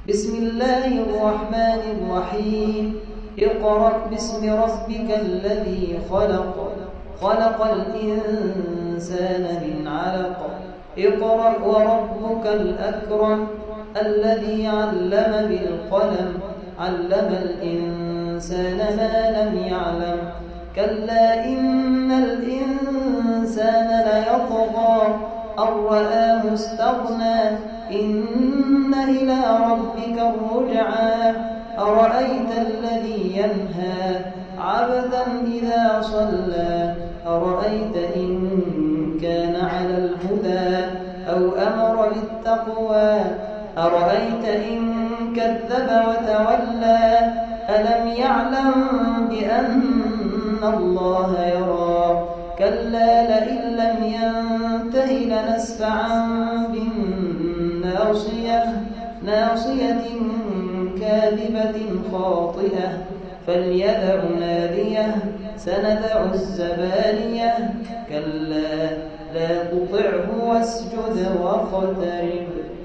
بسم الله الرحمن الرحيم اقرأ باسم ربك الذي خلق خلق الإنسان من علق اقرأ وربك الأكرم الذي علم بالقلم علم الإنسان ما لم يعلم كلا إن الإنسان ليطغى أن رآه استغنى إن إلى ربك الرجعى أرأيت الذي ينهى عبدا إذا صلى أرأيت إن كان على الهدى أو أمر بالتقوى أرأيت إن كذب وتولى ألم يعلم بأن الله يرى كلا لئن لم ينته لنسفعا بالناصية ناصية كاذبة خاطئة فليدع ناديه سندع الزبانية كلا لا تطعه واسجد واقترب